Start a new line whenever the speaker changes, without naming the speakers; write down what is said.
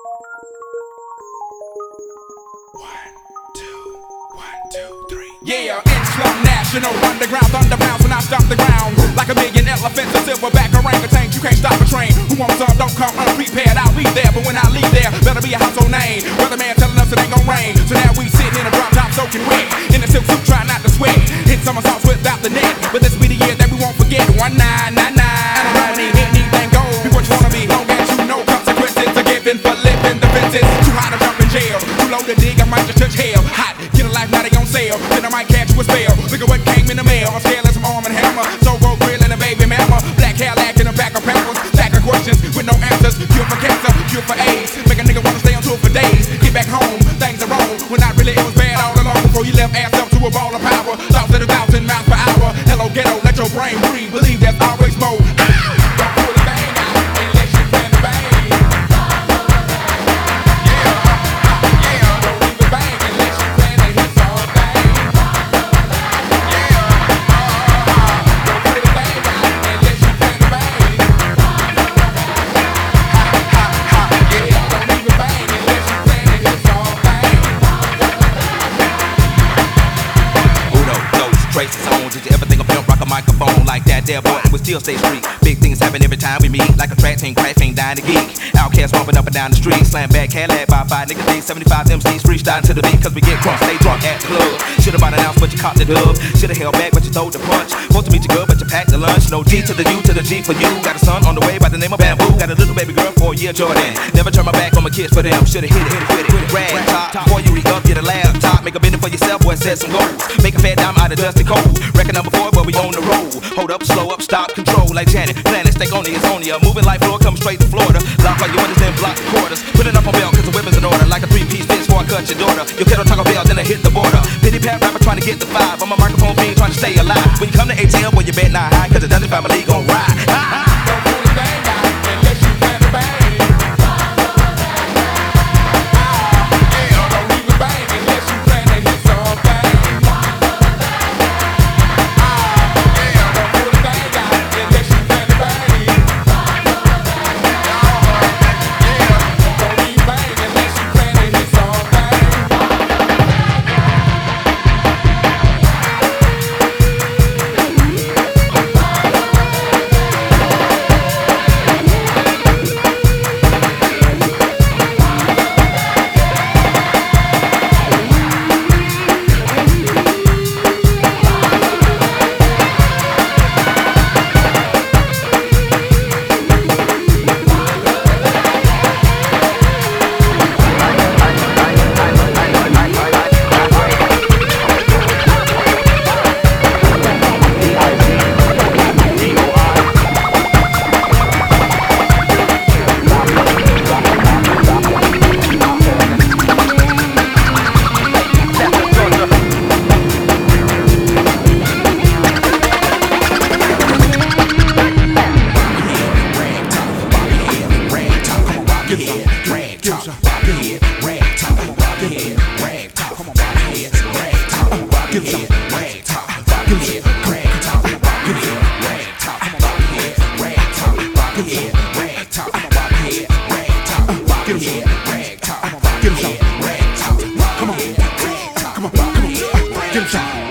Yeah, Islam National Underground Thunder bounce when I stop the ground. Like a million elephants, a silverback orangutan. You can't stop a train. Who wants some? Don't come unprepared. I'll be there, but when I leave there, better be a household name. Weatherman telling us it ain't gon' rain. So now we sitting in a drop top soaking wet. In a silk suit, trying not to sweat. Hit somersaults without the net. But this be the year that we won't forget. 1999. And I don't need anything gold. Be what you wanna be. Long as you know consequences are given for living the fences. Too hot to jump in jail. Too low to dig, I might just touch hell. Hot, get a life, now they on sale. Then I might catch you a spell. Look at what came in the mail. I'm scared of some arm and hammer. So road grill and a baby mama. Black Cadillac in the back of Pampers. Stack of questions with no answers. Cure for cancer, cure for AIDS. Make a nigga wanna stay on tour for days. Get back home, things are wrong. When not really, it was bad all along. Before you left ass up to a ball of power. Thoughts at 1,000 miles per hour. Hello ghetto, let your brain breathe. Believe there's always more. Don't pull the bang out unless you plan to bang. Don't leave it bang unless you plan to hit something. Don't pull the bang out unless you plan to bang. Don't leave it bang unless you plan to hit something.
Uno, those traces on. Did you ever think of pimp rock a microphone like that there, boy? We still stay street. Big things happen every time we meet. Like a track team, crash ain't dying to geek. Outcast bumping up and down the street. Slam back, Cadillac by 5 niggas, D 75 MCs freestyling to the beat. Cause we get crunk, stay drunk at the club. Should've bought an ounce, but you caught the dub. Should've held back, but you throwed the punch. Supposed to meet you good, but you packed the lunch. No G to the U to the G for you. Got a son on the way by the name of Bamboo. Got a little baby girl, 4-year Jordan. Never turn my back on my kids for them. Should've hit it with it. Rag top. Before you re-up, get a laptop. Make a bid for yourself, boy, set some goals. Make a fat dime out of dusty cold. Record number 4, but we on the road. Hold up, slow up, stop, control like Janet. Planet, stay on it's on ya. Moving like floor, come straight to Florida. Lock all your windows and block the quarters. Put it up on belt, cause the weapon's in order. Like a 3-piece fist before I cut your daughter. Your kettle Taco Bell, then I hit the border. Pity pat rapper trying to get the 5. I'm a microphone fiend trying to stay alive. When you come to ATL, well, you bet not high, cause the Dungeon family gon' ride.
Don't pull the bang out unless you plan to bang. Don't leave it bang unless you plan to hit something. Don't pull the bang out unless you plan to bang. Don't leave bang unless you plan to hit something.
Come on, get him some.